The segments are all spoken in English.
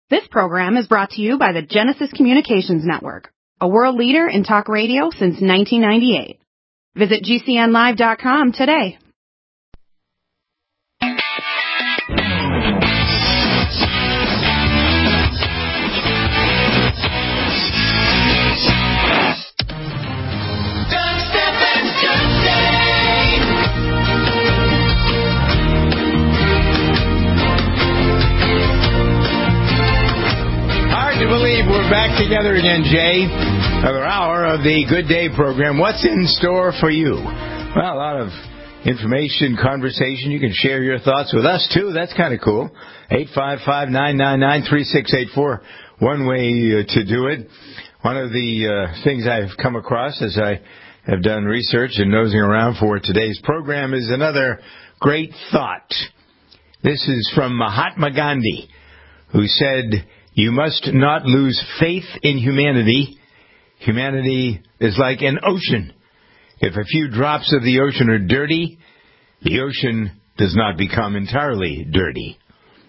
This program is brought to you by the Genesis Communications Network, a world leader in talk radio since 1998. Visit GCNlive.com today. We're back together again, Jay. Another hour of the Good Day program. What's in store for you? Well, a lot of information, conversation. You can share your thoughts with us, too. That's kind of cool. 855-999-3684. One way to do it. One of the things I've come across as I have done research and nosing around for today's program is another great thought. This is from Mahatma Gandhi, who said, "You must not lose faith in humanity. Humanity is like an ocean. If a few drops of the ocean are dirty, the ocean does not become entirely dirty."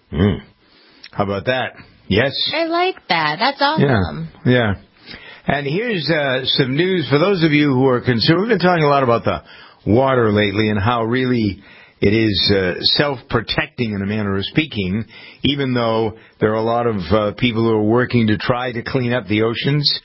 How about that? Yes? I like that. That's awesome. Yeah. And here's some news for those of you who are concerned. We've been talking a lot about the water lately and how really it is self-protecting in a manner of speaking, even though there are a lot of people who are working to try to clean up the oceans.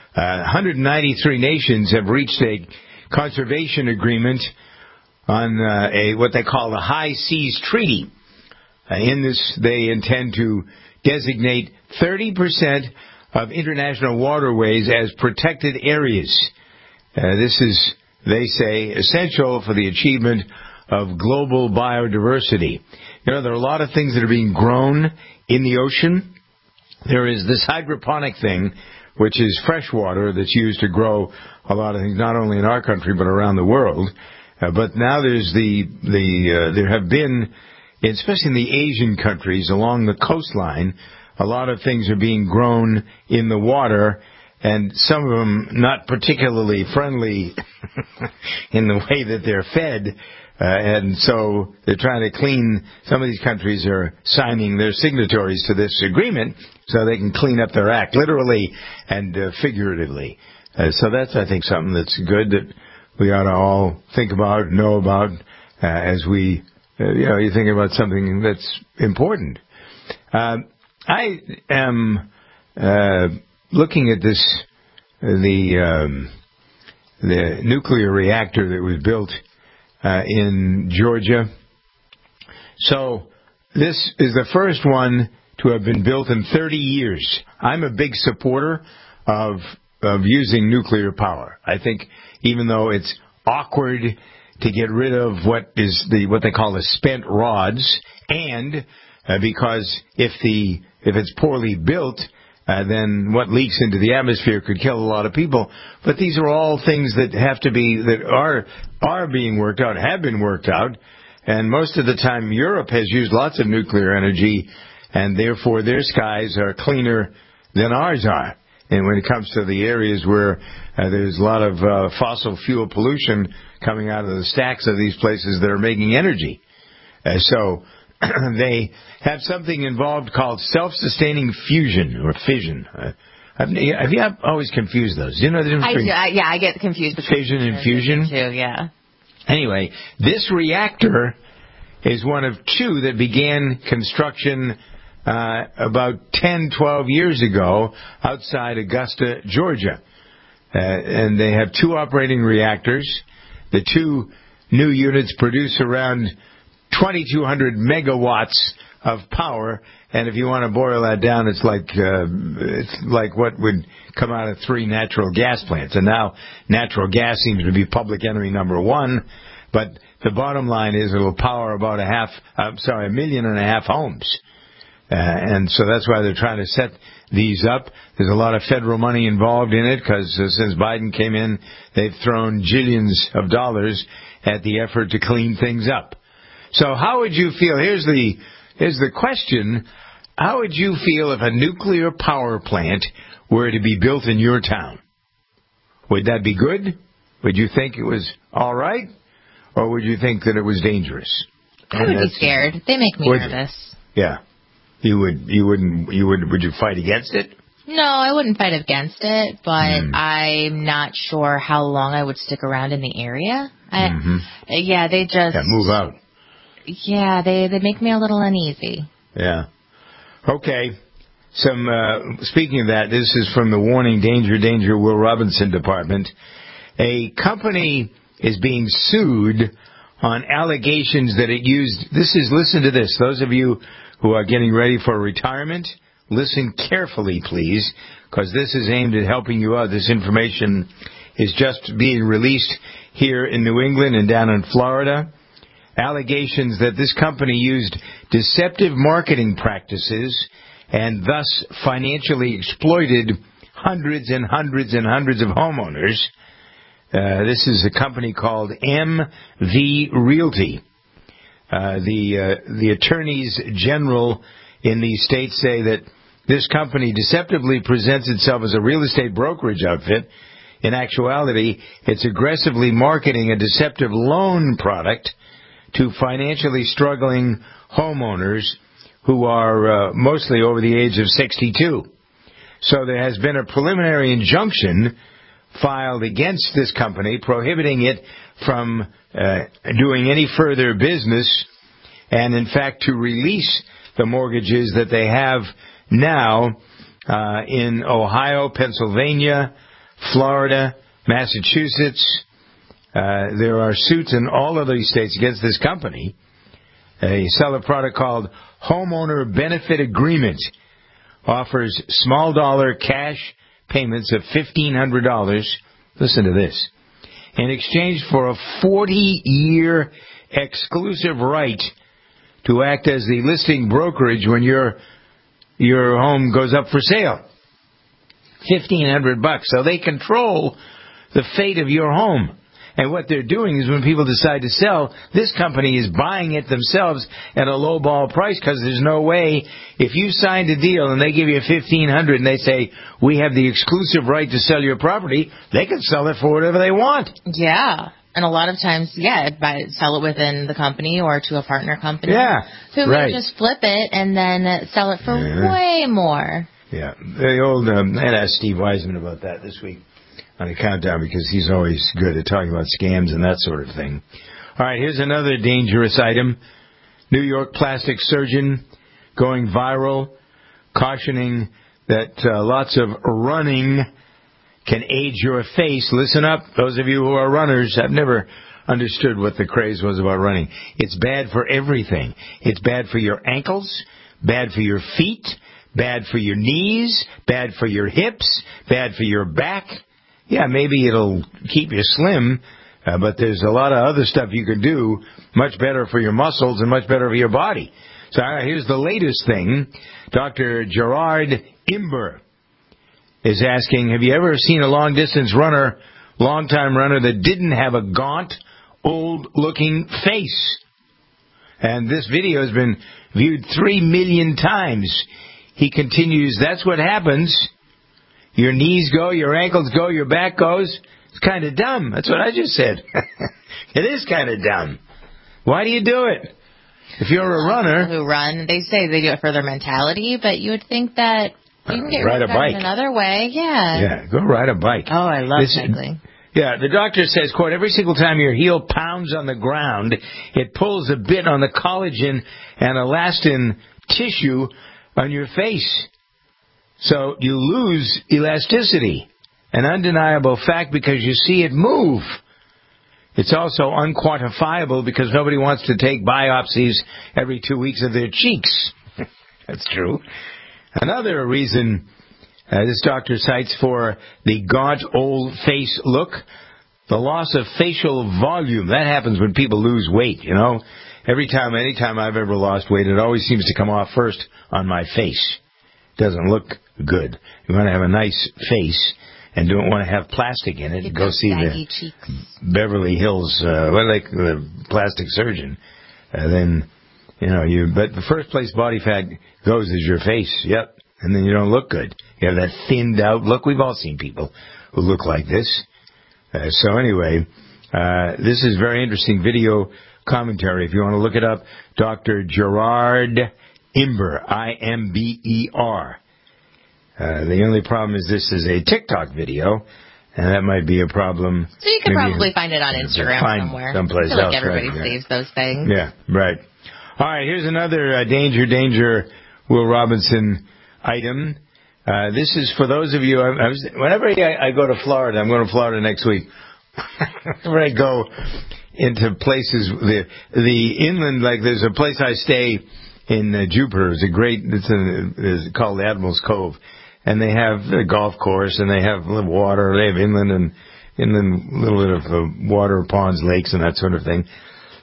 193 nations have reached a conservation agreement on what they call the High Seas Treaty. In this, they intend to designate 30% of international waterways as protected areas. This is, they say, essential for the achievement of global biodiversity. You know, there are a lot of things that are being grown in the ocean. There is this hydroponic thing, which is fresh water that's used to grow a lot of things, not only in our country but around the world. But now there's there have been, especially in the Asian countries along the coastline, a lot of things are being grown in the water, and some of them not particularly friendly in the way that they're fed. And so they're trying to clean. Some of these countries are signing their signatories to this agreement so they can clean up their act, literally and figuratively. So that's, I think, something that's good that we ought to all think about, know about, as we, you think about something that's important. I am looking at this, the nuclear reactor that was built in Georgia. So this is the first one to have been built in 30 years. I'm a big supporter of using nuclear power. I think even though it's awkward to get rid of what they call the spent rods, and because if it's poorly built, then what leaks into the atmosphere could kill a lot of people. But these are all things that are being worked out, have been worked out, and most of the time Europe has used lots of nuclear energy, and therefore their skies are cleaner than ours are. And when it comes to the areas where there's a lot of fossil fuel pollution coming out of the stacks of these places that are making energy. So they have something involved called self-sustaining fusion or fission. Have you always confused those? Do you know the difference between I get confused between fission and fusion? Too, yeah. Anyway, this reactor is one of two that began construction about 10, 12 years ago outside Augusta, Georgia. And they have two operating reactors. The two new units produce around 2,200 megawatts of power, and if you want to boil that down, it's like what would come out of 3 natural gas plants. And now natural gas seems to be public enemy number one, but the bottom line is it'll power about 1.5 million homes. And so that's why they're trying to set these up. There's a lot of federal money involved in it because since Biden came in, they've thrown jillions of dollars at the effort to clean things up. So how would you feel? Here's the question. How would you feel if a nuclear power plant were to be built in your town? Would that be good? Would you think it was all right? Or would you think that it was dangerous? I would be scared. They make me nervous. Yeah. Would you fight against it? No, I wouldn't fight against it, but I'm not sure how long I would stick around in the area. Yeah, they just... Yeah, move out. Yeah, they make me a little uneasy. Yeah. Okay. Speaking of that, this is from the Warning Danger, Danger Will Robinson Department. A company is being sued on allegations that it used... listen to this. Those of you who are getting ready for retirement, listen carefully, please, because this is aimed at helping you out. This information is just being released here in New England and down in Florida. Allegations that this company used deceptive marketing practices and thus financially exploited hundreds and hundreds and hundreds of homeowners. This is a company called MV Realty. The attorneys general in these states say that this company deceptively presents itself as a real estate brokerage outfit. In actuality, it's aggressively marketing a deceptive loan product to financially struggling homeowners who are mostly over the age of 62. So there has been a preliminary injunction filed against this company, prohibiting it from doing any further business, and in fact to release the mortgages that they have now in Ohio, Pennsylvania, Florida, Massachusetts. There are suits in all of these states against this company. They sell a product called Homeowner Benefit Agreement. Offers small dollar cash payments of $1,500. Listen to this. In exchange for a 40-year exclusive right to act as the listing brokerage when your home goes up for sale. $1,500. So they control the fate of your home. And what they're doing is when people decide to sell, this company is buying it themselves at a low ball price, because there's no way, if you signed a deal and they give you $1,500 and they say, we have the exclusive right to sell your property, they can sell it for whatever they want. Yeah. And a lot of times, sell it within the company or to a partner company. Yeah, who may just flip it and then sell it for way more. Yeah. The old, I asked Steve Wiseman about that this week on the countdown, because he's always good at talking about scams and that sort of thing. All right, here's another dangerous item. New York plastic surgeon going viral, cautioning that lots of running can age your face. Listen up, those of you who are runners. I've never understood what the craze was about running. It's bad for everything. It's bad for your ankles, bad for your feet, bad for your knees, bad for your hips, bad for your back. Yeah, maybe it'll keep you slim, but there's a lot of other stuff you can do much better for your muscles and much better for your body. So here's the latest thing. Dr. Gerard Imber is asking, have you ever seen a long-distance runner, long-time runner, that didn't have a gaunt, old-looking face? And this video has been viewed 3 million times. He continues, that's what happens. Your knees go, your ankles go, your back goes. It's kind of dumb. That's what I just said. It is kind of dumb. Why do you do it? If you're a runner... People who run, they say they do it for their mentality, but you would think that you can get ride a bike another way. Yeah. Yeah, go ride a bike. Oh, I love cycling. Yeah, the doctor says, quote, every single time your heel pounds on the ground, it pulls a bit on the collagen and elastin tissue on your face. So you lose elasticity, an undeniable fact because you see it move. It's also unquantifiable because nobody wants to take biopsies every 2 weeks of their cheeks. That's true. Another reason this doctor cites for the gaunt old face look, the loss of facial volume. That happens when people lose weight, you know. Anytime I've ever lost weight, it always seems to come off first on my face. Doesn't look good. You want to have a nice face and don't want to have plastic in it. Go see the cheeks. Beverly Hills, the plastic surgeon. Then, but the first place body fat goes is your face. Yep. And then you don't look good. You have that thinned out look. We've all seen people who look like this. So anyway, this is very interesting video commentary. If you want to look it up, Dr. Gerard Imber, I-M-B-E-R. The only problem is this is a TikTok video, and that might be a problem. So you could probably find it on Instagram somewhere. Someplace I feel else, like everybody right? saves those things. Yeah, right. All right, here's another danger, Will Robinson item. This is for those of you. Whenever I go to Florida, I'm going to Florida next week. Whenever I go into places, the inland, like there's a place I stay in Jupiter. It's called Admiral's Cove, and they have a golf course, and they have little water. They have inland little bit of water, ponds, lakes, and that sort of thing.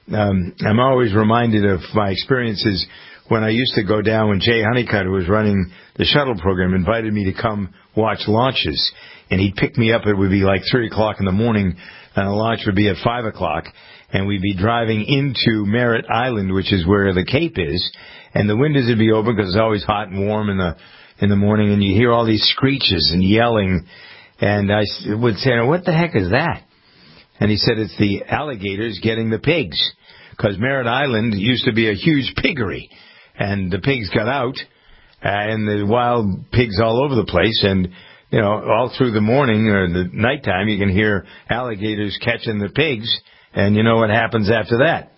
I'm always reminded of my experiences when I used to go down when Jay Honeycutt, who was running the shuttle program, invited me to come watch launches. And he'd pick me up. It would be like 3 o'clock in the morning, and the launch would be at 5 o'clock. And we'd be driving into Merritt Island, which is where the Cape is. And the windows would be open because it's always hot and warm in the morning. And you hear all these screeches and yelling. And I would say, what the heck is that? And he said, it's the alligators getting the pigs. Because Merritt Island used to be a huge piggery. And the pigs got out. And the wild pigs all over the place. And all through the morning or the nighttime, you can hear alligators catching the pigs, and you know what happens after that.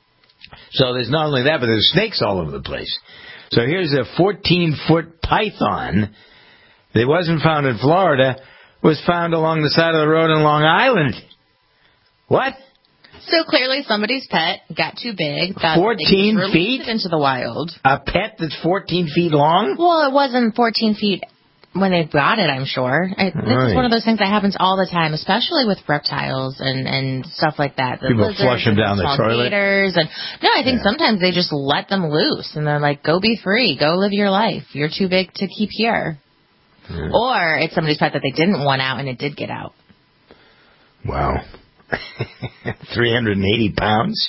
So there's not only that, but there's snakes all over the place. So here's a 14-foot python that wasn't found in Florida, was found along the side of the road in Long Island. What? So clearly somebody's pet got too big. 14 feet? It into the wild. A pet that's 14 feet long? Well, it wasn't 14 feet when they brought it, I'm sure. This is one of those things that happens all the time, especially with reptiles and stuff like that. The people flush them down the toilet. I think sometimes they just let them loose, and they're like, go be free. Go live your life. You're too big to keep here. Yeah. Or it's somebody's pet that they didn't want out, and it did get out. Wow. 380 pounds?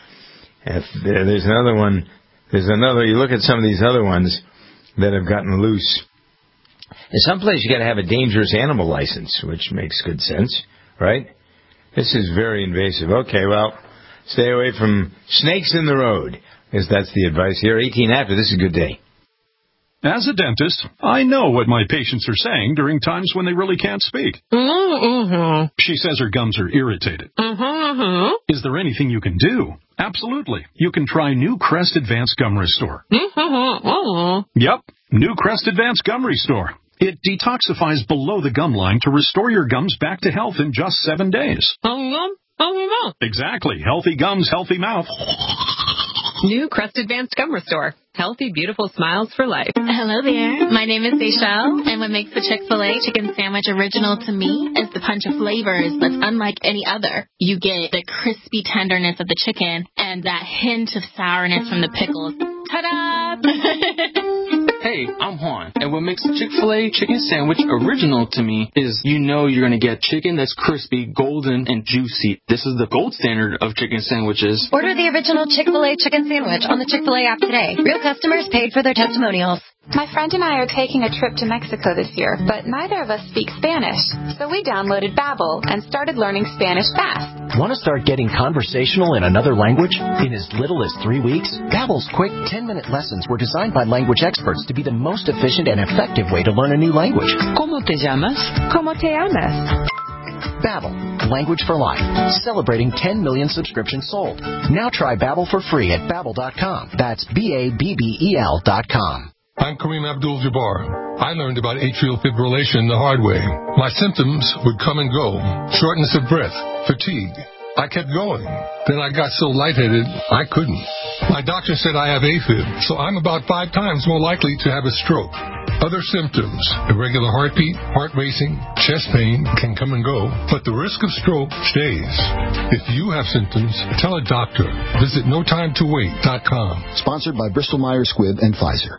There's another one. You look at some of these other ones that have gotten loose. In some place you got to have a dangerous animal license, which makes good sense, right? This is very invasive. Okay, well, stay away from snakes in the road, because that's the advice here. 18 after, this is a good day. As a dentist, I know what my patients are saying during times when they really can't speak. Mm-hmm. She says her gums are irritated. Mm-hmm. Is there anything you can do? Absolutely. You can try New Crest Advanced Gum Restore. Mm-hmm. Yep, New Crest Advanced Gum Restore. It detoxifies below the gum line to restore your gums back to health in just 7 days. Exactly. Healthy gums, healthy mouth. New Crest Advanced Gum Restore. Healthy, beautiful smiles for life. Hello there. My name is Seychelle, and what makes the Chick-fil-A chicken sandwich original to me is the punch of flavors that's unlike any other. You get the crispy tenderness of the chicken and that hint of sourness from the pickles. Ta-da! Hey, I'm Juan, and what makes the Chick-fil-A chicken sandwich original to me is you're going to get chicken that's crispy, golden, and juicy. This is the gold standard of chicken sandwiches. Order the original Chick-fil-A chicken sandwich on the Chick-fil-A app today. Real customers paid for their testimonials. My friend and I are taking a trip to Mexico this year, but neither of us speak Spanish. So we downloaded Babbel and started learning Spanish fast. Want to start getting conversational in another language? In as little as 3 weeks, Babbel's quick 10-minute lessons were designed by language experts to be the most efficient and effective way to learn a new language. ¿Cómo te llamas? ¿Cómo te llamas? Babbel, language for life. Celebrating 10 million subscriptions sold. Now try Babbel for free at Babbel.com. That's BABBEL.com. I'm Kareem Abdul-Jabbar. I learned about atrial fibrillation the hard way. My symptoms would come and go. Shortness of breath, fatigue. I kept going. Then I got so lightheaded, I couldn't. My doctor said I have AFib, so I'm about 5 times more likely to have a stroke. Other symptoms, irregular heartbeat, heart racing, chest pain can come and go, but the risk of stroke stays. If you have symptoms, tell a doctor. Visit NoTimeToWait.com. Sponsored by Bristol-Myers Squibb and Pfizer.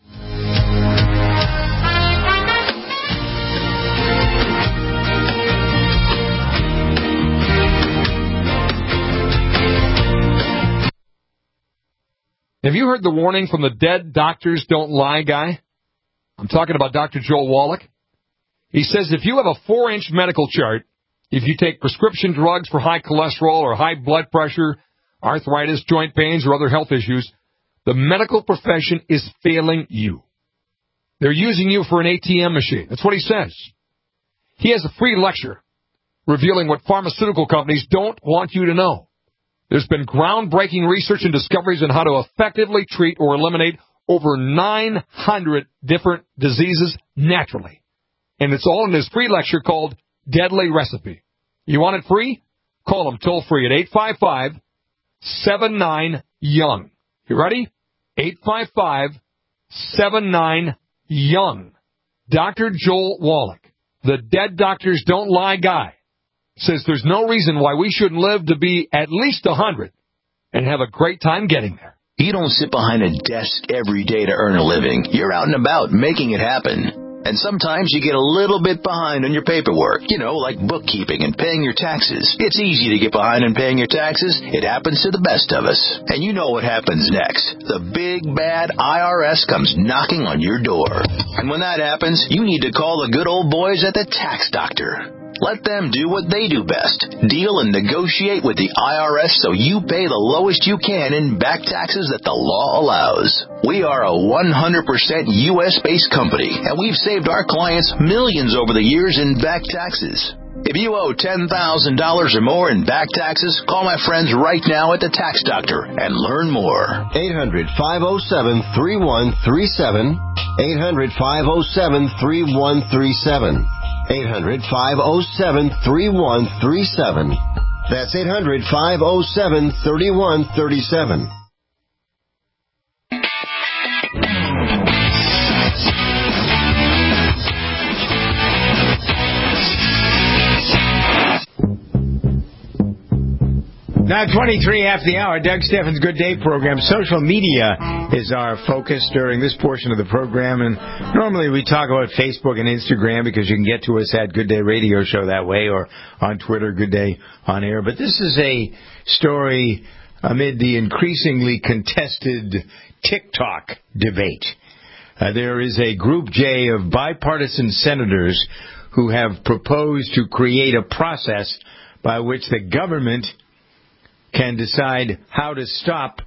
Have you heard the warning from the dead doctors don't lie guy? I'm talking about Dr. Joel Wallach. He says if you have a 4-inch medical chart, if you take prescription drugs for high cholesterol or high blood pressure, arthritis, joint pains, or other health issues, The medical profession is failing you. They're using you for an ATM machine. That's what he says. He has a free lecture revealing what pharmaceutical companies don't want you to know. There's been groundbreaking research and discoveries on how to effectively treat or eliminate over 900 different diseases naturally. And it's all in his free lecture called Deadly Recipe. You want it free? Call him toll-free at 855-79-YOUNG. You ready? 855-79-YOUNG. Dr. Joel Wallach, the Dead Doctors Don't Lie guy, says there's no reason why we shouldn't live to be at least 100 and have a great time getting there. You don't sit behind a desk every day to earn a living. You're out and about making it happen. And sometimes you get a little bit behind on your paperwork, like bookkeeping and paying your taxes. It's easy to get behind on paying your taxes. It happens to the best of us. And you know what happens next. The big, bad IRS comes knocking on your door. And when that happens, you need to call the good old boys at the Tax Doctor. Let them do what they do best. Deal and negotiate with the IRS so you pay the lowest you can in back taxes that the law allows. We are a 100% U.S.-based company, and we've saved our clients millions over the years in back taxes. If you owe $10,000 or more in back taxes, call my friends right now at the Tax Doctor and learn more. 800-507-3137. 800-507-3137. 800-507-3137. That's 800-507-3137. Now, 23 after the hour, Doug Steffens' Good Day program. Social media is our focus during this portion of the program, and normally we talk about Facebook and Instagram because you can get to us at Good Day Radio Show that way, or on Twitter, Good Day On Air. But this is a story amid the increasingly contested TikTok debate. There is a Group J of bipartisan senators who have proposed to create a process by which the government can decide how to stop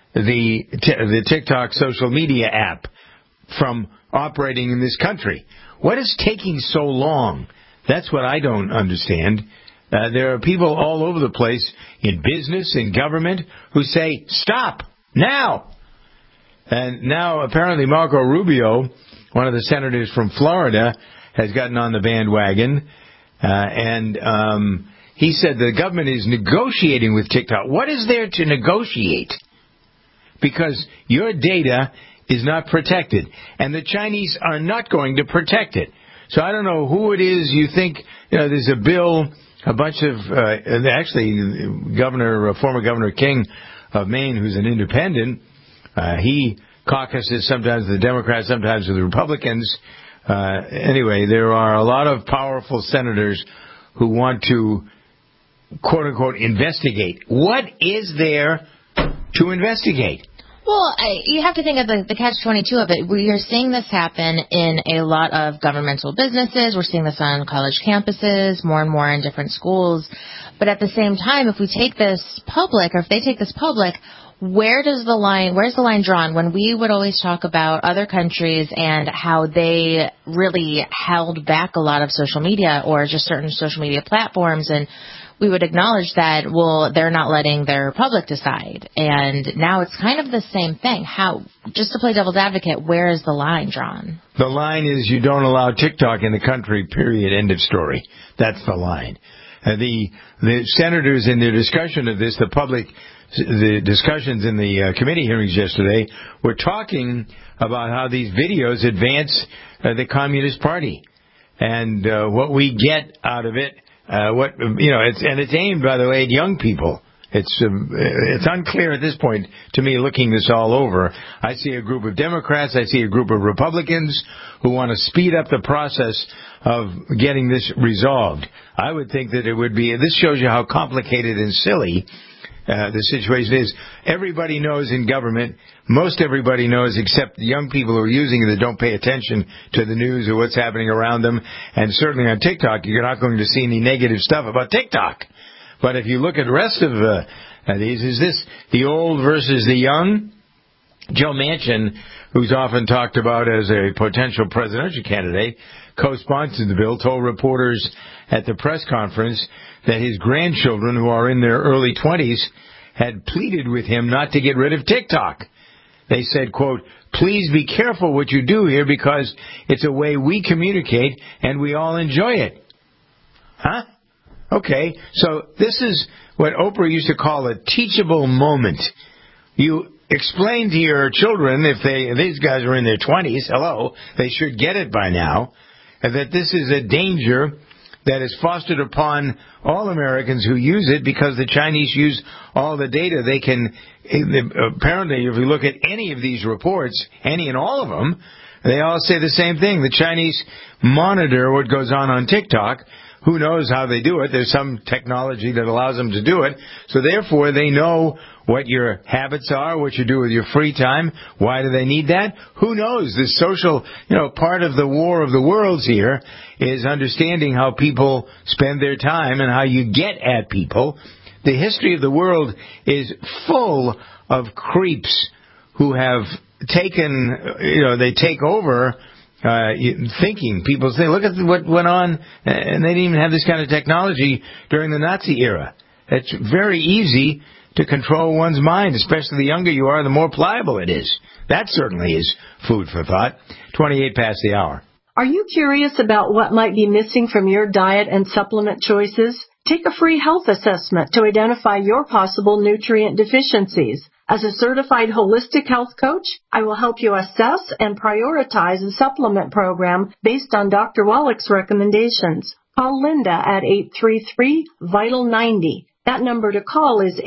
the TikTok social media app from operating in this country. What is taking so long? That's what I don't understand. There are people all over the place in business, in government, who say, stop, now. And now apparently Marco Rubio, one of the senators from Florida, has gotten on the bandwagon, and he said the government is negotiating with TikTok. What is there to negotiate? Because your data is not protected, and the Chinese are not going to protect it. So I don't know who it is you think, there's a bill, a bunch of, actually, former Governor King of Maine, who's an independent, he caucuses sometimes with the Democrats, sometimes with the Republicans. Anyway, there are a lot of powerful senators who want to, quote unquote, investigate. What is there to investigate? Well, you have to think of the catch-22 of it. We are seeing this happen in a lot of governmental businesses. We're seeing this on college campuses, more and more in different schools. But at the same time, if we take this public, or if they take this public, where's the line drawn? When we would always talk about other countries and how they really held back a lot of social media or just certain social media platforms, and we would acknowledge that, well, they're not letting their public decide. And now it's kind of the same thing. Just to play devil's advocate, where is the line drawn? The line is you don't allow TikTok in the country, period, end of story. That's the line. The senators in their discussion of this, the discussions in the committee hearings yesterday, were talking about how these videos advance the Communist Party and what we get out of it. It's aimed, by the way, at young people. It's unclear at this point to me, looking this all over. I see a group of Democrats, I see a group of Republicans who want to speed up the process of getting this resolved. I would think that it would be, this shows you how complicated and silly the situation is. Everybody knows in government, most everybody knows except the young people who are using it that don't pay attention to the news or what's happening around them. And certainly on TikTok, you're not going to see any negative stuff about TikTok. But if you look at the rest of these, is this the old versus the young? Joe Manchin, who's often talked about as a potential presidential candidate, co-sponsored the bill, told reporters at the press conference that his grandchildren, who are in their early 20s, had pleaded with him not to get rid of TikTok. They said, quote, "Please be careful what you do here because it's a way we communicate and we all enjoy it." Huh? Okay, so this is what Oprah used to call a teachable moment. You explain to your children, if these guys are in their 20s, hello, they should get it by now, that this is a danger that is fostered upon all Americans who use it because the Chinese use all the data they can. Apparently, if you look at any of these reports, any and all of them, they all say the same thing. The Chinese monitor what goes on TikTok. Who knows how they do it? There's some technology that allows them to do it. So therefore, they know what your habits are, what you do with your free time. Why do they need that? Who knows? This social, part of the war of the worlds here is understanding how people spend their time and how you get at people. The history of the world is full of creeps who have taken, they take over thinking. People say, look at what went on, and they didn't even have this kind of technology during the Nazi era. It's very easy to control one's mind, especially the younger you are, the more pliable it is. That certainly is food for thought. 28 past the hour. Are you curious about what might be missing from your diet and supplement choices? Take a free health assessment to identify your possible nutrient deficiencies. As a certified holistic health coach, I will help you assess and prioritize a supplement program based on Dr. Wallach's recommendations. Call Linda at 833-VITAL-90. That number to call is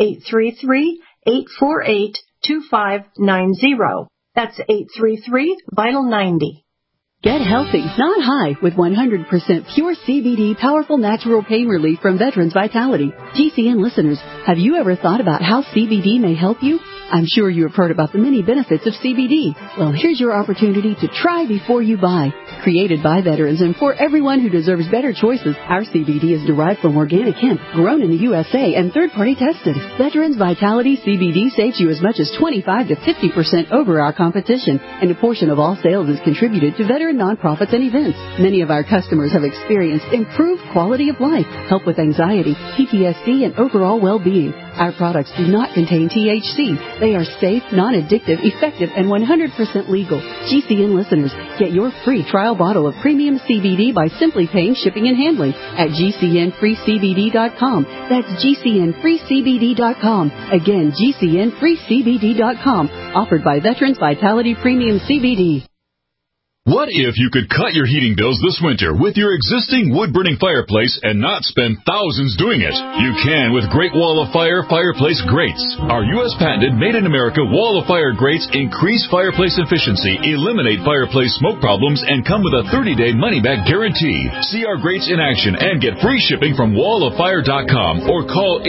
833-848-2590. That's 833-VITAL-90. Get healthy, not high, with 100% pure CBD powerful natural pain relief from Veterans Vitality. GCN listeners, have you ever thought about how CBD may help you? I'm sure you have heard about the many benefits of CBD. Well, here's your opportunity to try before you buy. Created by veterans and for everyone who deserves better choices, our CBD is derived from organic hemp, grown in the USA, and third-party tested. Veterans Vitality CBD saves you as much as 25 to 50% over our competition, and a portion of all sales is contributed to veteran nonprofits and events. Many of our customers have experienced improved quality of life, help with anxiety, PTSD, and overall well-being. Our products do not contain THC. They are safe, non-addictive, effective, and 100% legal. GCN listeners, get your free trial bottle of premium CBD by simply paying shipping and handling at GCNFreeCBD.com. That's GCNFreeCBD.com. Again, GCNFreeCBD.com. Offered by Veterans Vitality Premium CBD. What if you could cut your heating bills this winter with your existing wood-burning fireplace and not spend thousands doing it? You can with Great Wall of Fire fireplace grates. Our U.S. patented made-in-America Wall of Fire grates increase fireplace efficiency, eliminate fireplace smoke problems, and come with a 30-day money-back guarantee. See our grates in action and get free shipping from walloffire.com or call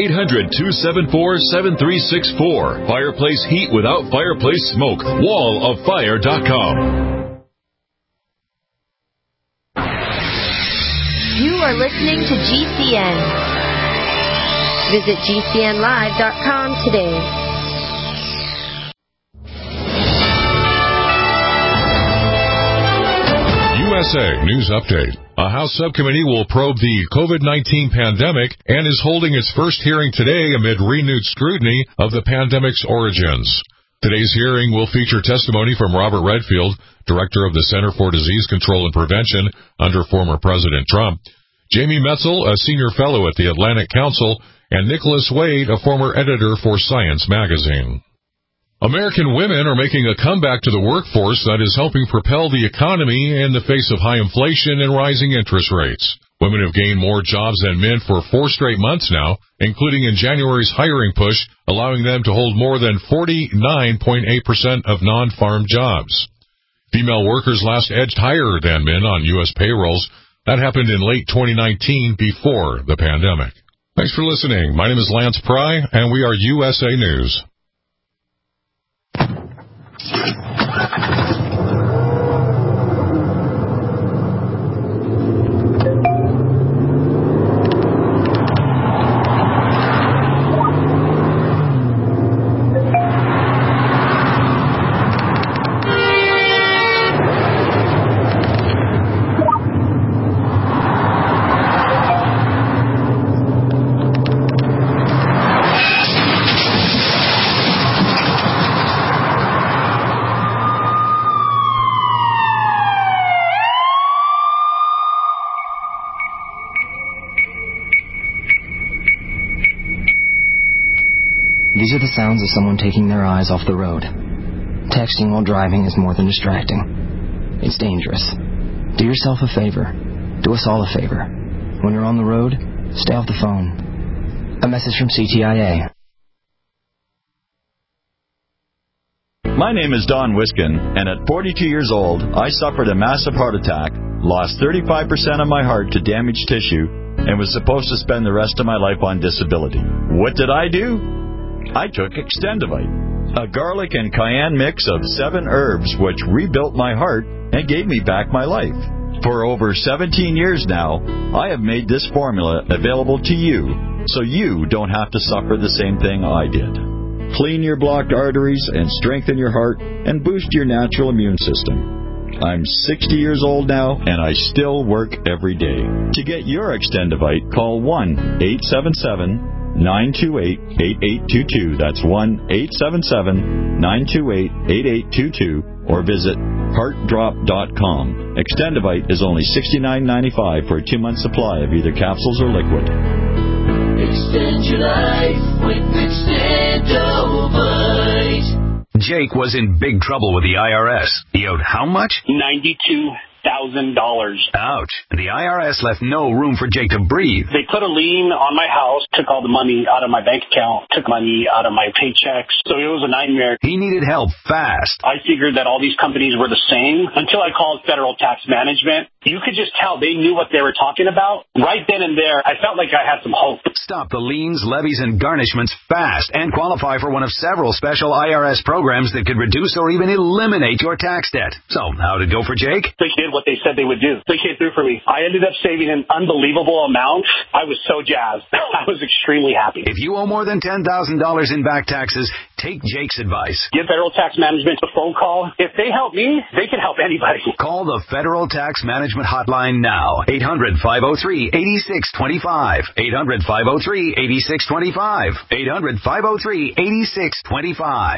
800-274-7364. Fireplace heat without fireplace smoke. walloffire.com. You are listening to GCN. Visit GCNlive.com today. USA News Update. A House subcommittee will probe the COVID-19 pandemic and is holding its first hearing today amid renewed scrutiny of the pandemic's origins. Today's hearing will feature testimony from Robert Redfield, director of the Center for Disease Control and Prevention under former President Trump, Jamie Metzel, a senior fellow at the Atlantic Council, and Nicholas Wade, a former editor for Science magazine. American women are making a comeback to the workforce that is helping propel the economy in the face of high inflation and rising interest rates. Women have gained more jobs than men for 4 straight months now, including in January's hiring push, allowing them to hold more than 49.8% of non-farm jobs. Female workers last edged higher than men on U.S. payrolls. That happened in late 2019 before the pandemic. Thanks for listening. My name is Lance Pry, and we are USA News. These are the sounds of someone taking their eyes off the road. Texting while driving is more than distracting. It's dangerous. Do yourself a favor. Do us all a favor. When you're on the road, stay off the phone. A message from CTIA. My name is Don Wiskin, and at 42 years old, I suffered a massive heart attack, lost 35% of my heart to damaged tissue, and was supposed to spend the rest of my life on disability. What did I do? I took Extendivite, a garlic and cayenne mix of 7 herbs which rebuilt my heart and gave me back my life. For over 17 years now, I have made this formula available to you, so you don't have to suffer the same thing I did. Clean your blocked arteries and strengthen your heart and boost your natural immune system. I'm 60 years old now, and I still work every day. To get your Extendivite, call 1-877-928-8822. That's 1-877-928-8822. Or visit heartdrop.com. Extendivite is only $69.95 for a 2-month supply of either capsules or liquid. Extend your life with Extendovite. Jake was in big trouble with the IRS. He owed how much? $92,000. Ouch. The IRS left no room for Jake to breathe. They put a lien on my house, took all the money out of my bank account, took money out of my paychecks. So it was a nightmare. He needed help fast. I figured that all these companies were the same until I called Federal Tax Management. You could just tell they knew what they were talking about. Right then and there, I felt like I had some hope. Stop the liens, levies, and garnishments fast and qualify for one of several special IRS programs that could reduce or even eliminate your tax debt. So, how'd it go for Jake? They did what they said they would do. They came through for me. I ended up saving an unbelievable amount. I was so jazzed. I was extremely happy. If you owe more than $10,000 in back taxes, take Jake's advice. Give Federal Tax Management a phone call. If they help me, they can help anybody. Call the Federal Tax Management Hotline now. 800-503-8625. 800-503-8625. 800-503-8625.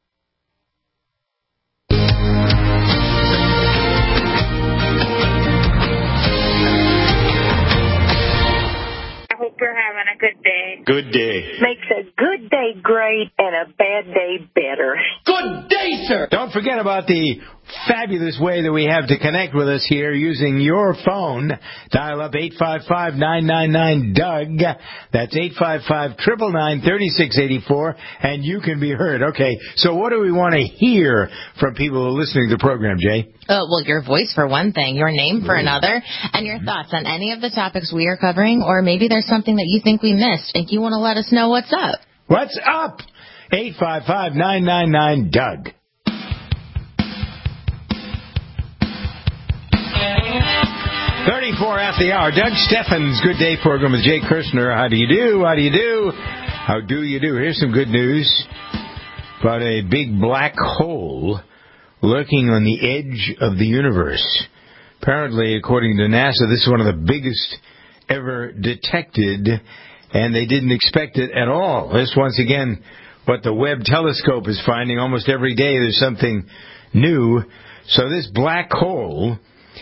I hope you're having a good day. Good day. Makes a good day great and a bad day better. Good day, sir. Don't forget about the fabulous way that we have to connect with us here using your phone. Dial up 855-999-DOUG. That's 855-999-3684, and you can be heard. Okay, so what do we want to hear from people who are listening to the program, Jay? Well, your voice for one thing, your name for another, and your thoughts on any of the topics we are covering, or maybe there's something that you think we missed and you want to let us know what's up. What's up? 855-999-DOUG. 34 after the hour. Doug Steffens' Good Day program with Jay Kirshner. How do you do? How do you do? How do you do? Here's some good news about a big black hole lurking on the edge of the universe. Apparently, according to NASA, this is one of the biggest ever detected, and they didn't expect it at all. This, once again, what the Webb telescope is finding. Almost every day there's something new. So this black hole...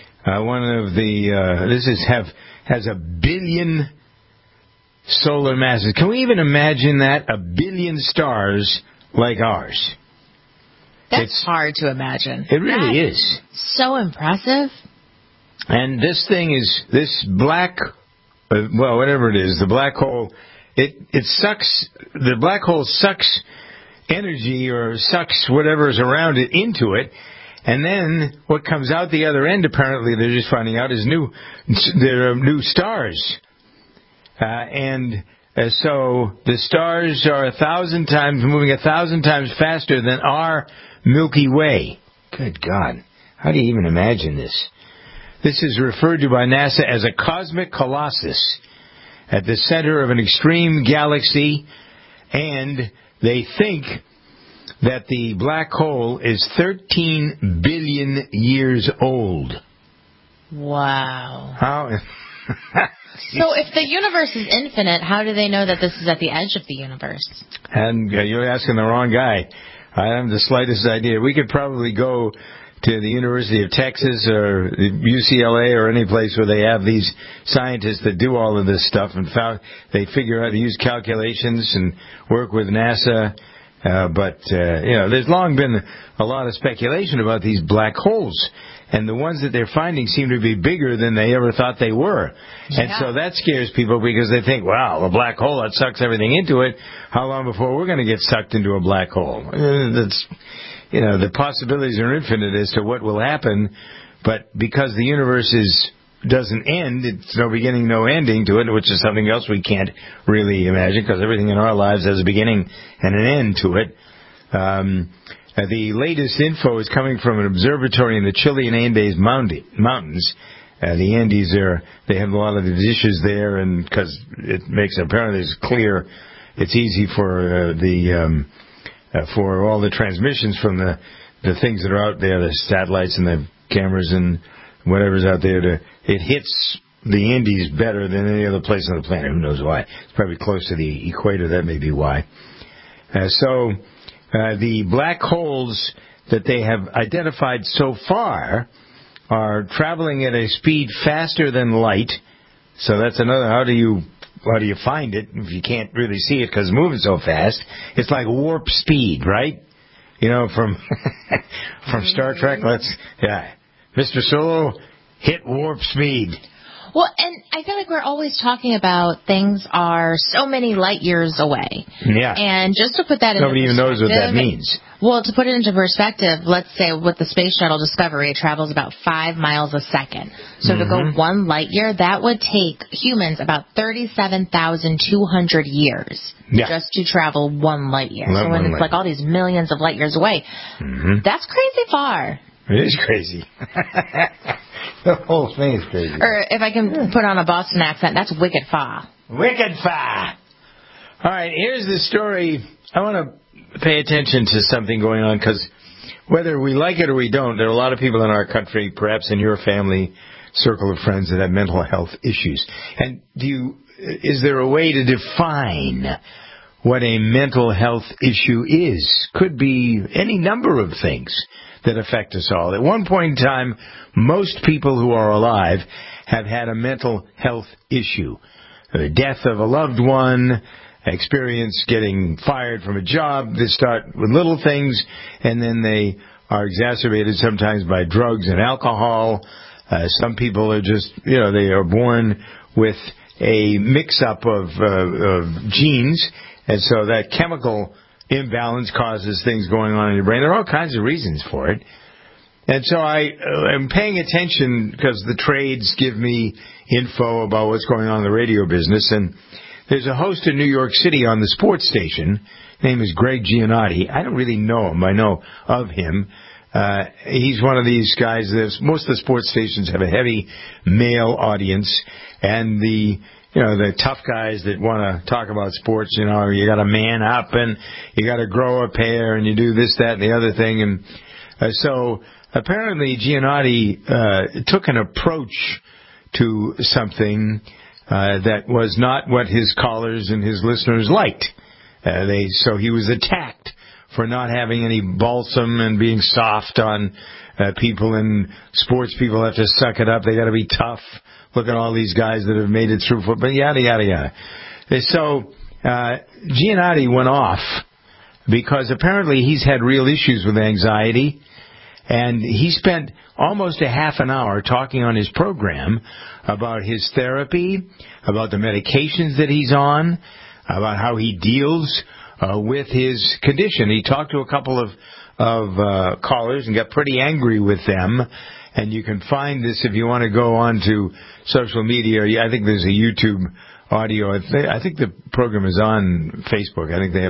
has a billion solar masses. Can we even imagine that? A billion stars like ours. It's hard to imagine. It really is. So impressive. And this thing is, this black, whatever it is, the black hole, it sucks, the black hole sucks energy or sucks whatever is around it into it. And then what comes out the other end, apparently, they're just finding out, is there are new stars. So the stars are moving 1,000 times faster than our Milky Way. Good God. How do you even imagine this? This is referred to by NASA as a cosmic colossus at the center of an extreme galaxy, and they think that the black hole is 13 billion years old. Wow. How? So if the universe is infinite, how do they know that this is at the edge of the universe? And you're asking the wrong guy. I have the slightest idea. We could probably go to the University of Texas or UCLA or any place where they have these scientists that do all of this stuff, and they figure out to use calculations and work with NASA. But there's long been a lot of speculation about these black holes, and the ones that they're finding seem to be bigger than they ever thought they were. Yeah. And so that scares people because they think, wow, a black hole, that sucks everything into it. How long before we're going to get sucked into a black hole? The possibilities are infinite as to what will happen, but because the universe doesn't end, it's no beginning, no ending to it, which is something else we can't really imagine, because everything in our lives has a beginning and an end to it. The latest info is coming from an observatory in the Chilean Andes Mountains. The Andes they have a lot of these issues there, and because it makes apparently it's clear, it's easy for for all the transmissions from the things that are out there, the satellites and the cameras and whatever's out there, it hits the Andes better than any other place on the planet. Who knows why? It's probably close to the equator. That may be why. So the black holes that they have identified so far are traveling at a speed faster than light. So that's another. How do you find it if you can't really see it because it's moving so fast? It's like warp speed, right? From Star Trek. Mr. Solo, hit warp speed. Well, and I feel like we're always talking about things are so many light years away. Yeah. And just to put that in nobody even knows what that means. Well, to put it into perspective, let's say with the Space Shuttle Discovery, it travels about 5 miles a second. So to go 1 light year, that would take humans about 37,200 years just to travel 1 light year. So when it's like all these millions of light years away, that's crazy far. It is crazy. The whole thing is crazy. Or if I can put on a Boston accent, that's wicked far. Wicked far. All right, here's the story. I want to pay attention to something going on because whether we like it or we don't, there are a lot of people in our country, perhaps in your family circle of friends, that have mental health issues. And is there a way to define what a mental health issue is? Could be any number of things that affect us all. At one point in time, most people who are alive have had a mental health issue. The death of a loved one, experience getting fired from a job. They start with little things, and then they are exacerbated sometimes by drugs and alcohol. Some people are just, they are born with a mix-up of genes, and so that chemical imbalance causes things going on in your brain. There are all kinds of reasons for it. And so I am paying attention because the trades give me info about what's going on in the radio business. And there's a host in New York City on the sports station. His name is Greg Giannotti. I don't really know him. I know of him. He's one of these guys that most of the sports stations have a heavy male audience. And the tough guys that want to talk about sports, you got to man up and you got to grow a pair and you do this, that, and the other thing. And so apparently Giannotti took an approach to something that was not what his callers and his listeners liked. So he was attacked for not having any balsam and being soft on people, and sports people have to suck it up. They got to be tough. Look at all these guys that have made it through football, yada, yada, yada. So Giannotti went off because apparently he's had real issues with anxiety, and he spent almost a half an hour talking on his program about his therapy, about the medications that he's on, about how he deals with his condition. He talked to a couple of callers and got pretty angry with them. And you can find this if you want to go on to social media. I think there's a YouTube audio. I think the program is on Facebook. I think they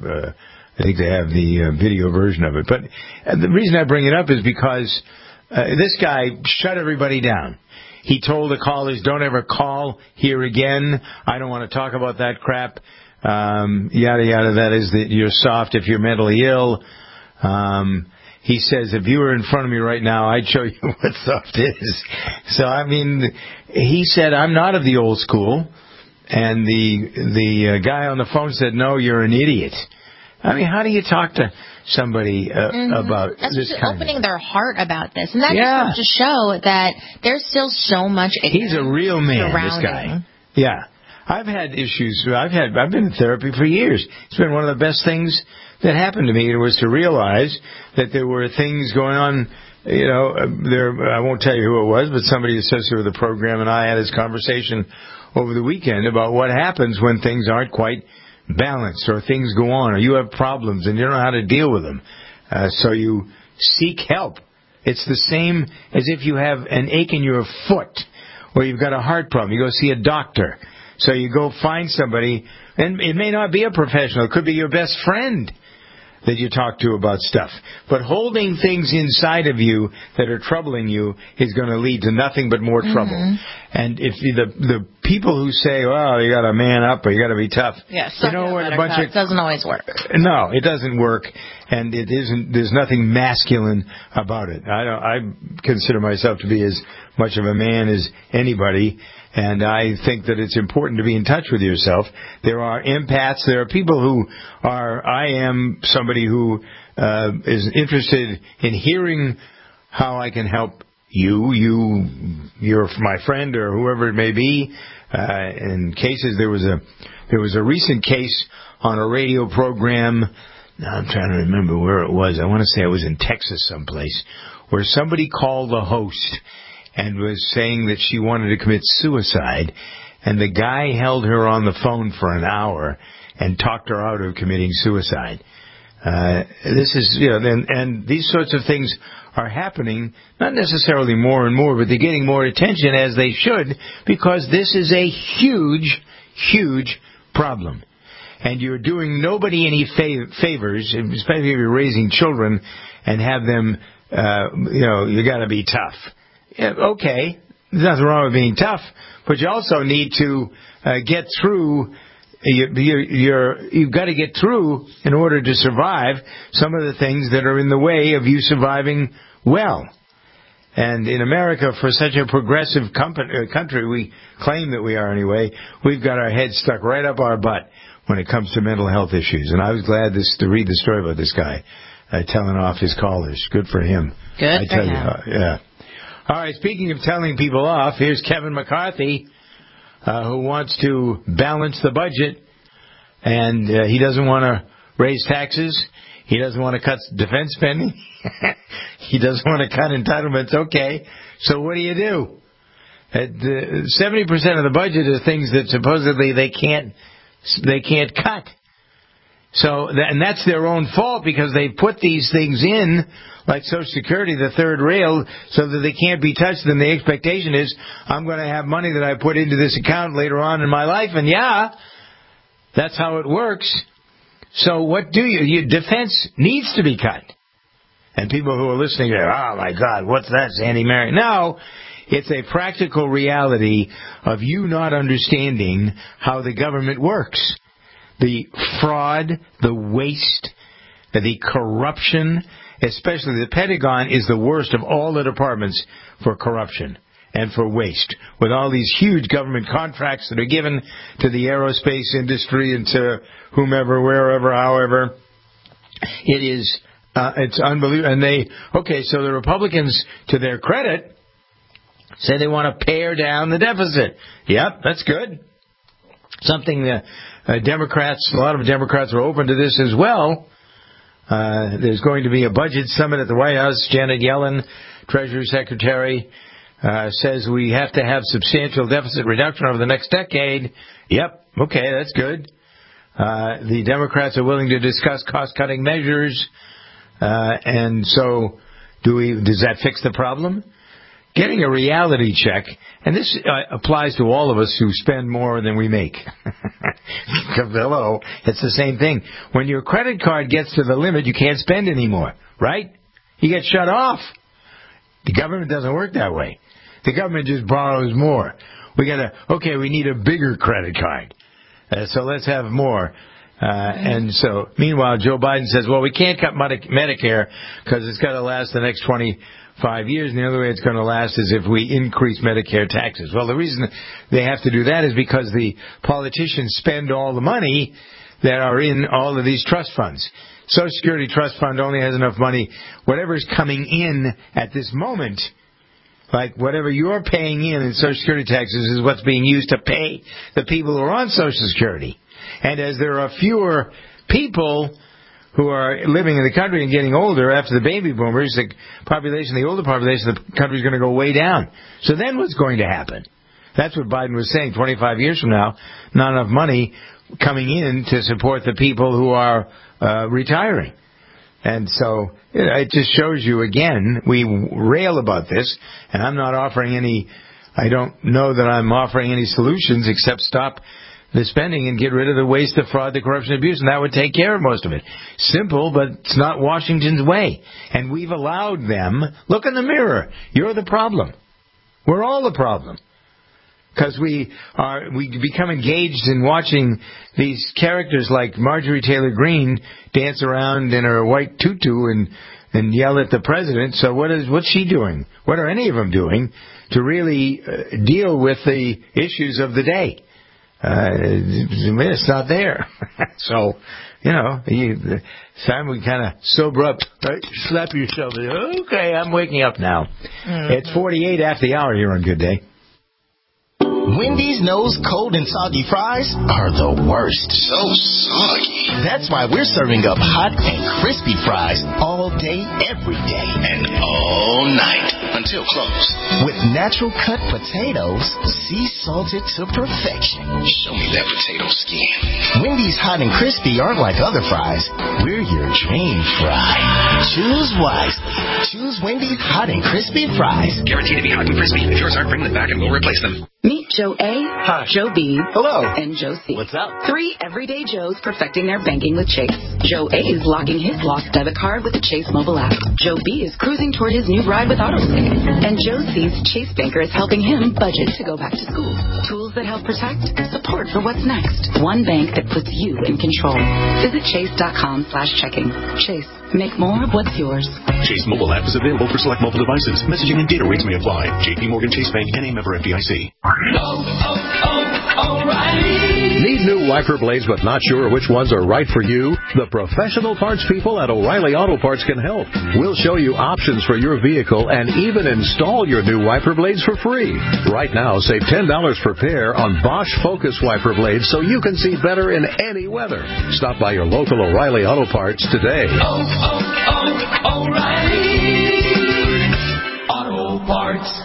have the video version of it. But the reason I bring it up is because this guy shut everybody down. He told the callers, "Don't ever call here again. I don't want to talk about that crap." Yada yada. That is that you're soft if you're mentally ill. He says, if you were in front of me right now, I'd show you what soft is. So, he said, I'm not of the old school. And the guy on the phone said, no, you're an idiot. I mean, how do you talk to somebody about That's this just kind opening of... ther heart about this, and that just goes to show that there's still so much. He's a real man, this guy. Yeah, I've had issues. I've been in therapy for years. It's been one of the best things that happened to me. It was to realize that there were things going on. You know, I won't tell you who it was, but somebody associated with the program and I had this conversation over the weekend about what happens when things aren't quite balanced, or things go on, or you have problems and you don't know how to deal with them. So you seek help. It's the same as if you have an ache in your foot, or you've got a heart problem. You go see a doctor. So you go find somebody, and it may not be a professional. It could be your best friend that you talk to about stuff. But holding things inside of you that are troubling you is going to lead to nothing but more trouble. And if the people who say, well, you got to man up or you got to be tough, you know what, it doesn't always work. No, it doesn't work, and it isn't. There's nothing masculine about it. I consider myself to be as much of a man as anybody, and I think that it's important to be in touch with yourself. There are empaths. There are people who are. I am somebody who is interested in hearing how I can help you. You're my friend or whoever it may be. In cases, there was a recent case on a radio program. Now I'm trying to remember where it was. I want to say it was in Texas someplace, where somebody called the host and was saying that she wanted to commit suicide, and the guy held her on the phone for an hour and talked her out of committing suicide. This is, and these sorts of things are happening, not necessarily more and more, but they're getting more attention, as they should, because this is a huge, huge problem. And you're doing nobody any favors, especially if you're raising children and have them, you got to be tough. Yeah, okay, there's nothing wrong with being tough, but you also need to get through. You've got to get through in order to survive some of the things that are in the way of you surviving well. And in America, for such a progressive country, we claim that we are anyway, we've got our heads stuck right up our butt when it comes to mental health issues. And I was glad to read the story about this guy telling off his callers. Good for him. Good for him. Yeah. All right, speaking of telling people off, here's Kevin McCarthy, who wants to balance the budget, and he doesn't want to raise taxes. He doesn't want to cut defense spending. He doesn't want to cut entitlements. Okay, so what do you do? 70% of the budget is things that supposedly they can't cut. So, and that's their own fault, because they put these things in, like Social Security, the third rail, so that they can't be touched. Then the expectation is, I'm going to have money that I put into this account later on in my life. And yeah, that's how it works. So what do you? Defense needs to be cut. And people who are listening go, oh my God, what's that, Sandy Mary? No, it's a practical reality of you not understanding how the government works. The fraud, the waste, the corruption, especially the Pentagon is the worst of all the departments for corruption and for waste. With all these huge government contracts that are given to the aerospace industry and to whomever, wherever, however, it is, it's unbelievable. And so the Republicans, to their credit, say they want to pare down the deficit. Yep, that's good. Something that a lot of Democrats are open to this as well. There's going to be a budget summit at the White House. Janet Yellen, Treasury Secretary, says we have to have substantial deficit reduction over the next decade. Yep, okay, that's good. The Democrats are willing to discuss cost-cutting measures. And so, does that fix the problem? Getting a reality check, and this applies to all of us who spend more than we make. Hello, it's the same thing. When your credit card gets to the limit, you can't spend anymore, right? You get shut off. The government doesn't work that way. The government just borrows more. We need a bigger credit card. So let's have more. And so, meanwhile, Joe Biden says, well, we can't cut Medicare because it's got to last the next 25 years, and the other way it's going to last is if we increase Medicare taxes. Well, the reason they have to do that is because the politicians spend all the money that are in all of these trust funds. Social Security Trust Fund only has enough money. Whatever's coming in at this moment, like whatever you're paying in Social Security taxes, is what's being used to pay the people who are on Social Security. And as there are fewer people who are living in the country and getting older after the baby boomers, the older population of the country is going to go way down. So then what's going to happen? That's what Biden was saying. 25 years from now, not enough money coming in to support the people who are retiring. And so it just shows you, again, we rail about this, and I don't know that I'm offering any solutions except stop the spending and get rid of the waste, the fraud, the corruption, abuse, and that would take care of most of it. Simple, but it's not Washington's way. And we've allowed them. Look in the mirror. You're the problem. We're all the problem. Because we become engaged in watching these characters like Marjorie Taylor Greene dance around in her white tutu and yell at the president. So what's she doing? What are any of them doing to really deal with the issues of the day? It's not there. So, it's time we kind of sober up, right? Slap yourself. Okay, I'm waking up now. Mm-hmm. It's 48 after the hour here on Good Day. Wendy's knows cold and soggy fries are the worst. So soggy. That's why we're serving up hot and crispy fries all day, every day. And all night until close. With natural cut potatoes, sea salted to perfection. Show me that potato skin. Wendy's hot and crispy aren't like other fries. We're your dream fry. Choose wisely. Choose Wendy's hot and crispy fries. Guaranteed to be hot and crispy. If yours aren't, bring them back and we'll replace them. Meet Joe A, Hi. Joe B, hello, and Joe C. What's up? 3 everyday Joes perfecting their banking with Chase. Joe A is locking his lost debit card with the Chase mobile app. Joe B is cruising toward his new ride with AutoSave. And Joe C's Chase banker is helping him budget to go back to school. Tools that help protect, support for what's next. One bank that puts you in control. Visit chase.com/checking. Chase, make more of what's yours. Chase mobile app is available for select mobile devices. Messaging and data rates may apply. J.P. Morgan Chase Bank, N.A. member FDIC. O'Reilly. Need new wiper blades but not sure which ones are right for you? The professional parts people at O'Reilly Auto Parts can help. We'll show you options for your vehicle and even install your new wiper blades for free. Right now, save $10 per pair on Bosch Focus wiper blades so you can see better in any weather. Stop by your local O'Reilly Auto Parts today. O'Reilly Auto Parts.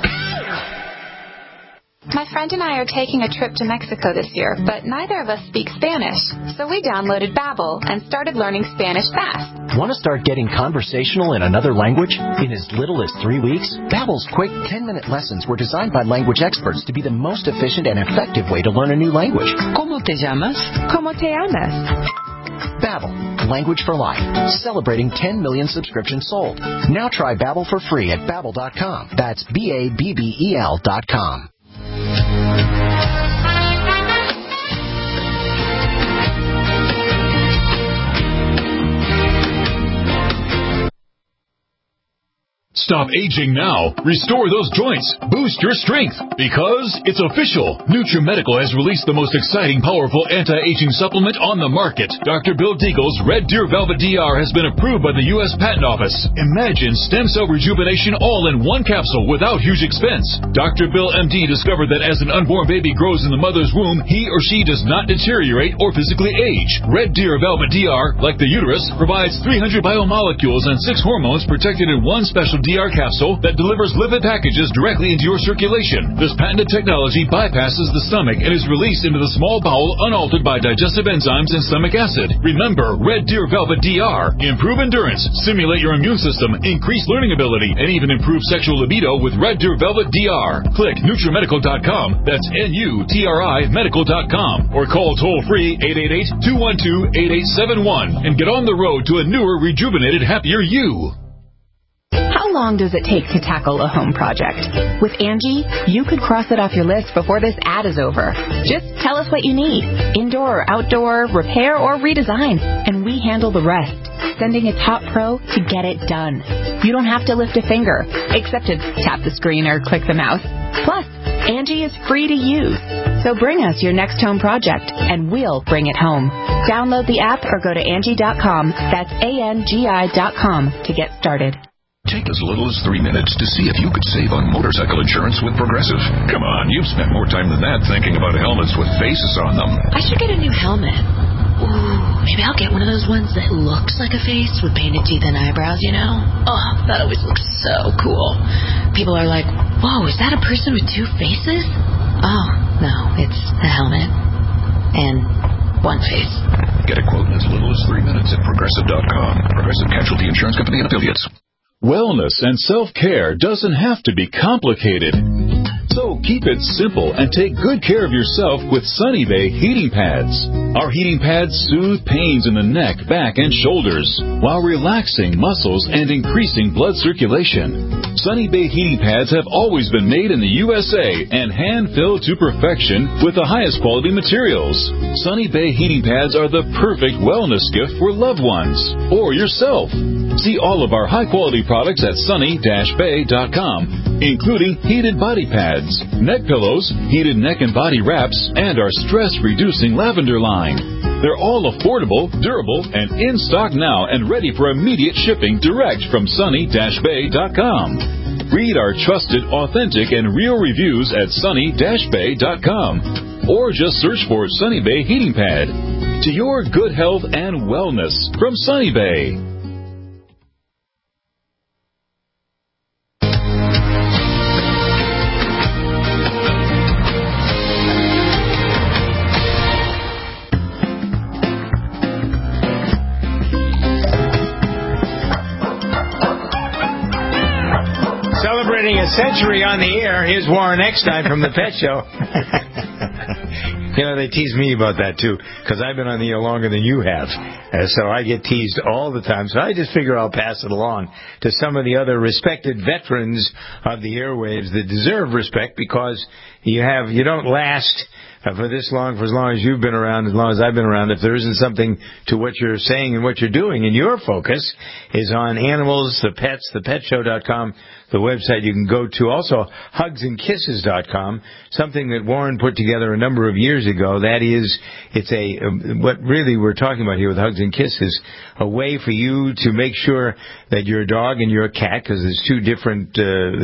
My friend and I are taking a trip to Mexico this year, but neither of us speak Spanish. So we downloaded Babbel and started learning Spanish fast. Want to start getting conversational in another language? In as little as 3 weeks, Babbel's quick 10-minute lessons were designed by language experts to be the most efficient and effective way to learn a new language. ¿Cómo te llamas? ¿Cómo te llamas? Babbel, language for life. Celebrating 10 million subscriptions sold. Now try Babbel for free at Babbel.com. That's BABBEL.com. Stop aging now. Restore those joints. Boost your strength. Because it's official. NutriMedical has released the most exciting, powerful anti-aging supplement on the market. Dr. Bill Deagle's Red Deer Velvet DR has been approved by the U.S. Patent Office. Imagine stem cell rejuvenation all in one capsule without huge expense. Dr. Bill MD discovered that as an unborn baby grows in the mother's womb, he or she does not deteriorate or physically age. Red Deer Velvet DR, like the uterus, provides 300 biomolecules and 6 hormones protected in one special DR capsule that delivers lipid packages directly into your circulation. This patented technology bypasses the stomach and is released into the small bowel unaltered by digestive enzymes and stomach acid. Remember, Red Deer Velvet DR. Improve endurance, stimulate your immune system, increase learning ability, and even improve sexual libido with Red Deer Velvet DR. Click NutriMedical.com. That's NUTRI Medical.com. Or call toll-free 888-212-8871 and get on the road to a newer, rejuvenated, happier you. How long does it take to tackle a home project? With Angie, you could cross it off your list before this ad is over. Just tell us what you need. Indoor or outdoor, repair or redesign. And we handle the rest. Sending a top pro to get it done. You don't have to lift a finger, except to tap the screen or click the mouse. Plus, Angie is free to use. So bring us your next home project, and we'll bring it home. Download the app or go to Angie.com. That's ANGI.com to get started. Take as little as 3 minutes to see if you could save on motorcycle insurance with Progressive. Come on, you've spent more time than that thinking about helmets with faces on them. I should get a new helmet. Ooh, maybe I'll get one of those ones that looks like a face with painted teeth and eyebrows, you know? Oh, that always looks so cool. People are like, whoa, is that a person with two faces? Oh, no, it's a helmet. And one face. Get a quote in as little as 3 minutes at Progressive.com. Progressive Casualty Insurance Company and Affiliates. Wellness and self-care doesn't have to be complicated. So keep it simple and take good care of yourself with Sunny Bay heating pads. Our heating pads soothe pains in the neck, back, and shoulders while relaxing muscles and increasing blood circulation. Sunny Bay heating pads have always been made in the USA and hand-filled to perfection with the highest quality materials. Sunny Bay heating pads are the perfect wellness gift for loved ones or yourself. See all of our high-quality products at sunny-bay.com, including heated body pads, neck pillows, heated neck and body wraps, and our stress-reducing lavender line. They're all affordable, durable, and in stock now and ready for immediate shipping direct from sunny-bay.com. Read our trusted, authentic, and real reviews at sunny-bay.com, or just search for Sunny Bay Heating Pad. To your good health and wellness from Sunny Bay. Celebrating a century on the air, here's Warren Eckstein from the Pet Show. You know, they tease me about that, too, because I've been on the air longer than you have. So I get teased all the time. So I just figure I'll pass it along to some of the other respected veterans of the airwaves that deserve respect, because you don't last for this long, for as long as you've been around, as long as I've been around, if there isn't something to what you're saying and what you're doing. And your focus is on animals, the pets, thepetshow.com, the website you can go to. Also, hugsandkisses.com, something that Warren put together a number of years ago. That is, what really we're talking about here with Hugs and Kisses, a way for you to make sure that your dog and your cat, because there's two different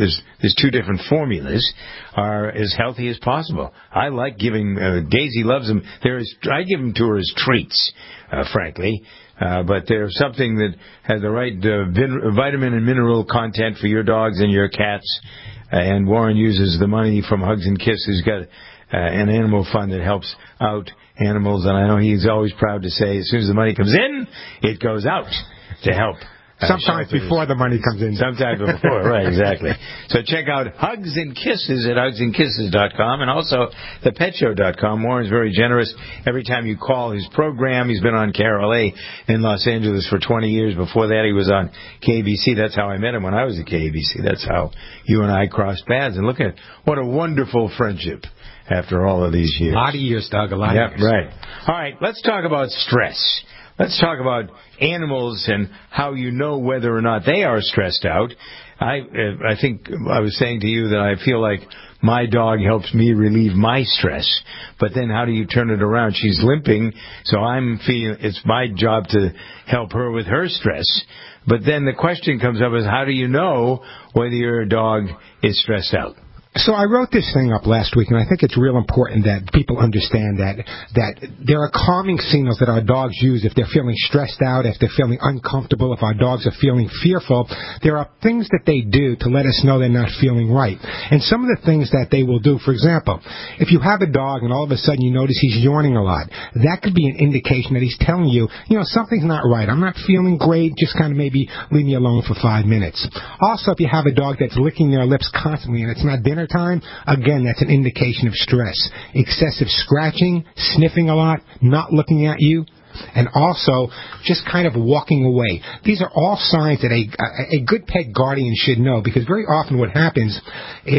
formulas, are as healthy as possible. I like giving, Daisy loves them. I give them to her as treats, frankly. But they're something that has the right vitamin and mineral content for your dogs and your cats. And Warren uses the money from Hugs and Kisses. He's got an animal fund that helps out animals. And I know he's always proud to say, as soon as the money comes in, it goes out to help. Sometimes before the money comes in. Sometimes before, right, exactly. So check out Hugs and Kisses at hugsandkisses.com, and also thepetshow.com. Warren's very generous. Every time you call his program, he's been on KRLA in Los Angeles for 20 years. Before that, he was on KBC. That's how I met him when I was at KBC. That's how you and I crossed paths. And look at what a wonderful friendship after all of these years. A lot of years, Doug, a lot of years. Right. All right, let's talk about stress. Let's talk about animals and how you know whether or not they are stressed out. I think I was saying to you that I feel like my dog helps me relieve my stress. But then how do you turn it around? She's limping, so I'm feeling it's my job to help her with her stress. But then the question comes up is, how do you know whether your dog is stressed out? So I wrote this thing up last week, and I think it's real important that people understand that there are calming signals that our dogs use if they're feeling stressed out, if they're feeling uncomfortable, if our dogs are feeling fearful. There are things that they do to let us know they're not feeling right. And some of the things that they will do, for example, if you have a dog and all of a sudden you notice he's yawning a lot, that could be an indication that he's telling you, something's not right. I'm not feeling great. Just kind of maybe leave me alone for 5 minutes. Also, if you have a dog that's licking their lips constantly and it's not dinner time, again, that's an indication of stress. Excessive scratching, sniffing a lot, not looking at you, and also just kind of walking away. These are all signs that a good pet guardian should know, because very often what happens is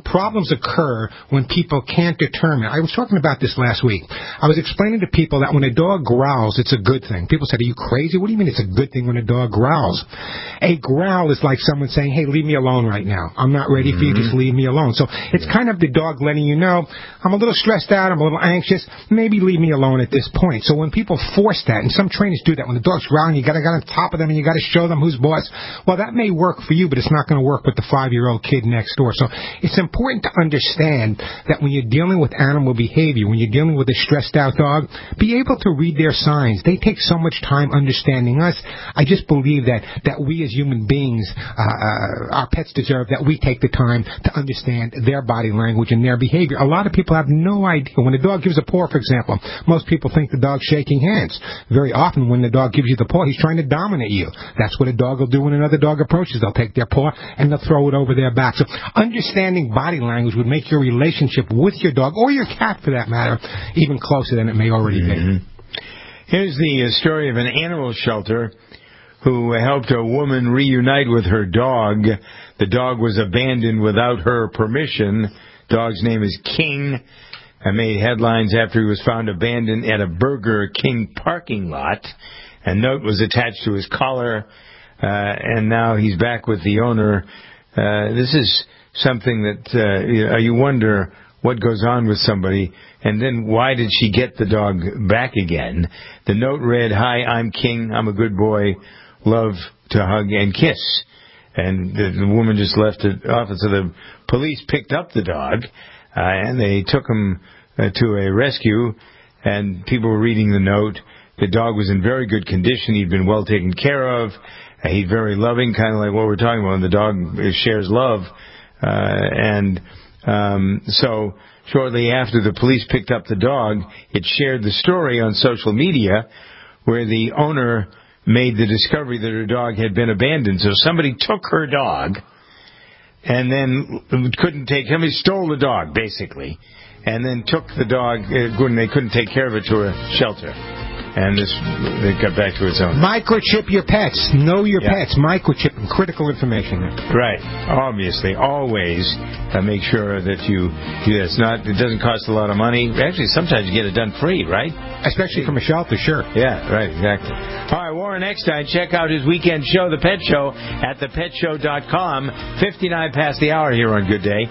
problems occur when people can't determine. I was talking about this last week. I was explaining to people that when a dog growls, it's a good thing. People said, are you crazy? What do you mean it's a good thing when a dog growls? A growl is like someone saying, hey, leave me alone right now. I'm not ready for you. Just leave me alone. So it's kind of the dog letting you know, I'm a little stressed out. I'm a little anxious. Maybe leave me alone at this point. So when people force that, and some trainers do that, when the dog's growling, you got to get on top of them and you got to show them who's boss. Well, that may work for you, but it's not going to work with the 5-year-old kid next door. So it's important to understand that when you're dealing with animal behavior, when you're dealing with a stressed out dog, be able to read their signs. They take so much time understanding us. I just believe that we as human beings, our pets deserve that we take the time to understand their body language and their behavior. A lot of people have no idea. When a dog gives a paw, for example, most people think the dog's shaking hands. Very often when the dog gives you the paw, he's trying to dominate you. That's what a dog will do when another dog approaches. They'll take their paw and they'll throw it over their back. So understanding body language would make your relationship with your dog, or your cat for that matter, even closer than it may already be. Here's the story of an animal shelter who helped a woman reunite with her dog. The dog was abandoned without her permission. Dog's name is King. I made headlines after he was found abandoned at a Burger King parking lot. A note was attached to his collar, and now he's back with the owner. This is something that you wonder what goes on with somebody, and then why did she get the dog back again? The note read, "Hi, I'm King. I'm a good boy. Love to hug and kiss." And the woman just left it off, so the police picked up the dog, and they took him to a rescue, and people were reading the note. The dog was in very good condition. He'd been well taken care of. He's very loving, kind of like what we're talking about when the dog shares love. So shortly after the police picked up the dog, it shared the story on social media where the owner made the discovery that her dog had been abandoned. So somebody took her dog and then somebody stole the dog, basically, and then took the dog when they couldn't take care of it to a shelter. And it got back to its own. Microchip your pets. Know your pets. Microchip them. Critical information. Right. Obviously. Always make sure that you do this. It doesn't cost a lot of money. Actually, sometimes you get it done free, right? Especially from a shelter, sure. Yeah, right, exactly. All right, Warren Eckstein, check out his weekend show, The Pet Show, at thepetshow.com. 59 past the hour here on Good Day.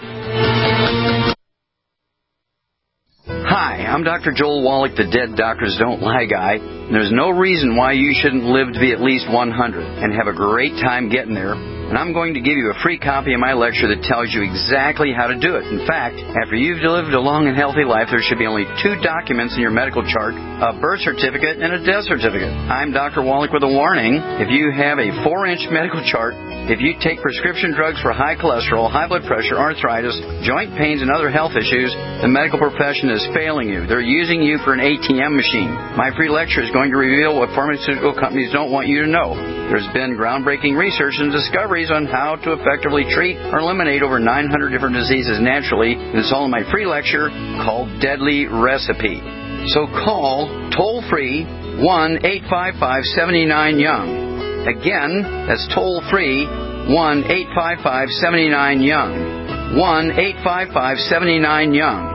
Hi, I'm Dr. Joel Wallach, the Dead Doctors Don't Lie guy. There's no reason why you shouldn't live to be at least 100 and have a great time getting there. And I'm going to give you a free copy of my lecture that tells you exactly how to do it. In fact, after you've lived a long and healthy life, there should be only 2 documents in your medical chart, a birth certificate and a death certificate. I'm Dr. Wallach with a warning. If you have a 4-inch medical chart, if you take prescription drugs for high cholesterol, high blood pressure, arthritis, joint pains, and other health issues, the medical profession is failing you. They're using you for an ATM machine. My free lecture is going to reveal what pharmaceutical companies don't want you to know. There's been groundbreaking research and discoveries on how to effectively treat or eliminate over 900 different diseases naturally. And it's all in my free lecture called Deadly Recipe. So call toll-free 1-855-79-YOUNG. Again, that's toll-free 1-855-79-YOUNG. 1-855-79-YOUNG.